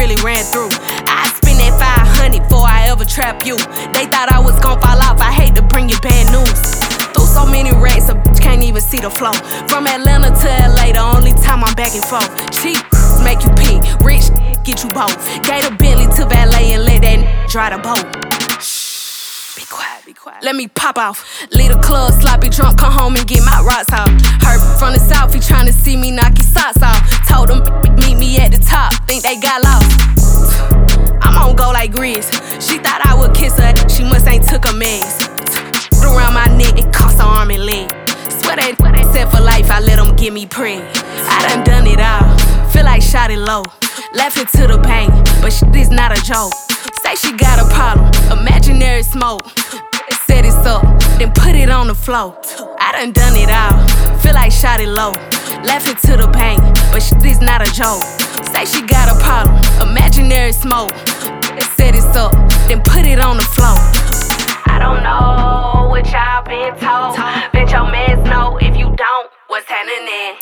really ran through. I spend that 500 before I ever trap you. They thought I was gon' fall off, I hate to bring you bad news. Through so many racks, a bitch can't even see the flow. From Atlanta to LA, the only time I'm back and forth. Cheap make you pee, rich get you both. Gave a Bentley to valet and let that dry the boat. Be quiet, be quiet. Let me pop off. Leave the club, sloppy drunk, come home and get my rocks off. Heard from the south, he tryna see me knock his socks off. Told him meet me at the top, think they got lost. I'm on go like Grizz. She thought I would kiss her, she must ain't took a mess. Around my neck, it cost her arm and leg. Swear they set for life, I let them get me preg. I done it all, feel like shot it low. Laughing to the bank, but shit is not a joke. Say she got a problem, imaginary smoke. Set it up, then put it on the floor. I done it all, feel like shot it low. Laughing to the bank, but shit is not a joke. Say she got a problem, imaginary smoke. Set it up, then put it on the floor. I don't know what y'all been told. Bet your mans know if you don't, what's happening?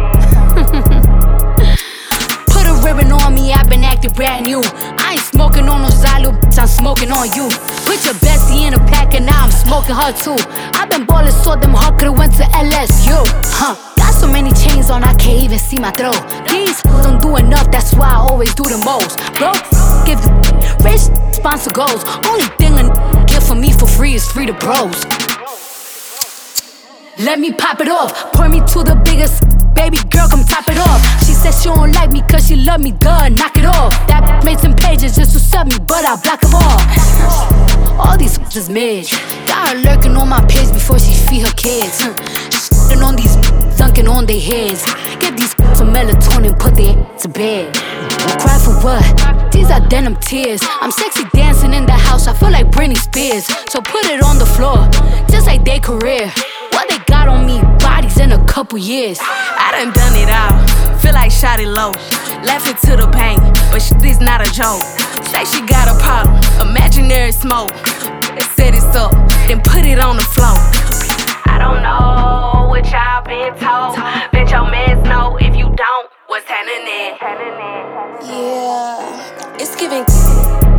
Put a ribbon on me, I've been acting brand new. I ain't smoking on no Zylo, bitch, I'm smoking on you. Put your bestie in a pack and now I'm smoking her too. I've been ballin' so them hard, could've went to LSU. Got so many chains on, I can't even see my throat. These don't do enough, that's why I always do the most. Bro, give the rich sponsor goals. Only thing a get for me for free is free to bros. Let me pop it off, pour me to the biggest. Baby girl, come top it off. She said she don't like me cause she love me, duh, knock it off. That made some pages just to sub me, but I block them all. All these is mid. Got her lurking on my page before she feed her kids. Shitting on these, dunking on their heads. Give these some melatonin, put their to bed. Cry for what? These are denim tears. I'm sexy dancing in the house, I feel like Britney Spears. So put it on the floor, just like their career. What they got on me, bodies in a couple years. I done it all, feel like shot it low. Laughing to the bank, but shit is not a joke. Say she got a problem, imaginary smoke. Set it up, then put it on the floor. I don't know what y'all been told. Bet your mans know if you don't, what's happening? Yeah, it's giving.